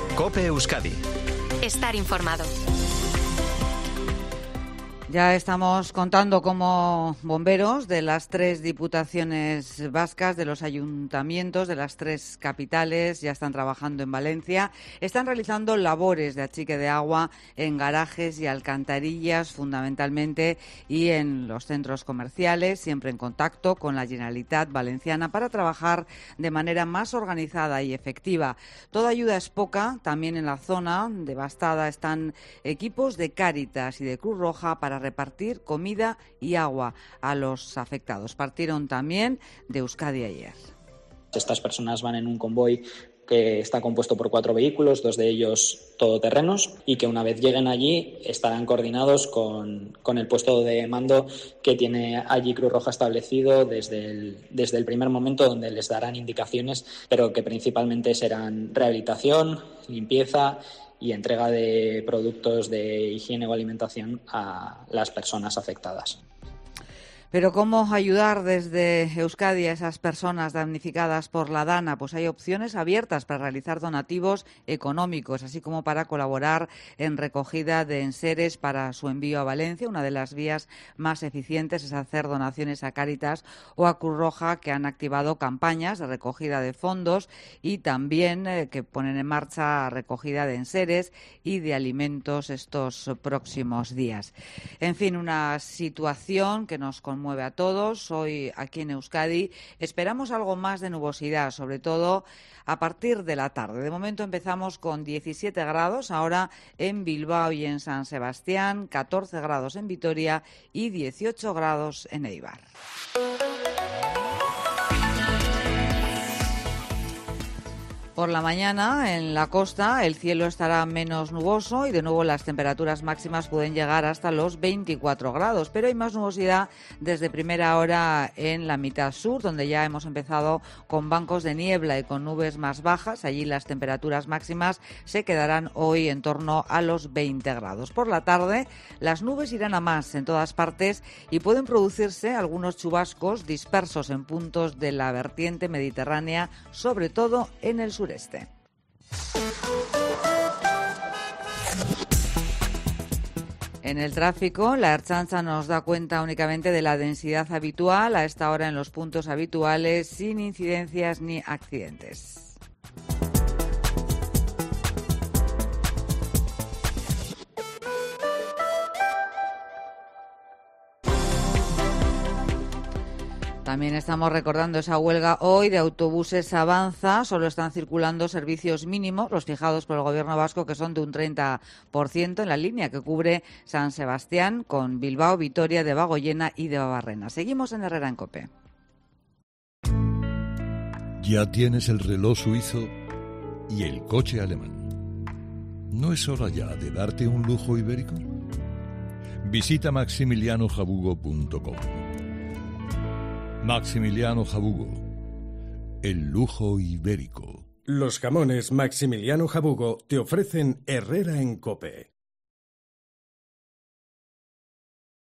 COPE Euskadi. Estar informado. Ya estamos contando cómo bomberos de las 3 diputaciones vascas, de los ayuntamientos de las 3 capitales, ya están trabajando en Valencia. Están realizando labores de achique de agua en garajes y alcantarillas, fundamentalmente, y en los centros comerciales, siempre en contacto con la Generalitat Valenciana para trabajar de manera más organizada y efectiva. Toda ayuda es poca. También en la zona devastada están equipos de Cáritas y de Cruz Roja para repartir comida y agua a los afectados. Partieron también de Euskadi ayer. Estas personas van en un convoy que está compuesto por 4 vehículos, 2 de ellos todoterrenos, y que una vez lleguen allí estarán coordinados con el puesto de mando que tiene allí Cruz Roja establecido desde el primer momento, donde les darán indicaciones, pero que principalmente serán rehabilitación, limpieza y entrega de productos de higiene o alimentación a las personas afectadas. Pero ¿cómo ayudar desde Euskadi a esas personas damnificadas por la Dana? Pues hay opciones abiertas para realizar donativos económicos, así como para colaborar en recogida de enseres para su envío a Valencia. Una de las vías más eficientes es hacer donaciones a Cáritas o a Cruz Roja, que han activado campañas de recogida de fondos y también que ponen en marcha recogida de enseres y de alimentos estos próximos días. En fin, una situación que nos conmueve a todos. Hoy aquí en Euskadi esperamos algo más de nubosidad, sobre todo a partir de la tarde. De momento empezamos con 17 grados, ahora en Bilbao y en San Sebastián, 14 grados en Vitoria y 18 grados en Eibar. Por la mañana, en la costa, el cielo estará menos nuboso y de nuevo las temperaturas máximas pueden llegar hasta los 24 grados, pero hay más nubosidad desde primera hora en la mitad sur, donde ya hemos empezado con bancos de niebla y con nubes más bajas. Allí las temperaturas máximas se quedarán hoy en torno a los 20 grados. Por la tarde, las nubes irán a más en todas partes y pueden producirse algunos chubascos dispersos en puntos de la vertiente mediterránea, sobre todo en el sureste. En el tráfico, la Ertzaintza nos da cuenta únicamente de la densidad habitual a esta hora en los puntos habituales, sin incidencias ni accidentes. También estamos recordando esa huelga hoy de autobuses Avanza. Solo están circulando servicios mínimos, los fijados por el Gobierno vasco, que son de un 30% en la línea que cubre San Sebastián con Bilbao, Vitoria, Debagoiena y Debabarrena. Seguimos en Herrera en COPE. Ya tienes el reloj suizo y el coche alemán. ¿No es hora ya de darte un lujo ibérico? Visita maximilianojabugo.com. Maximiliano Jabugo, el lujo ibérico. Los jamones Maximiliano Jabugo te ofrecen Herrera en COPE.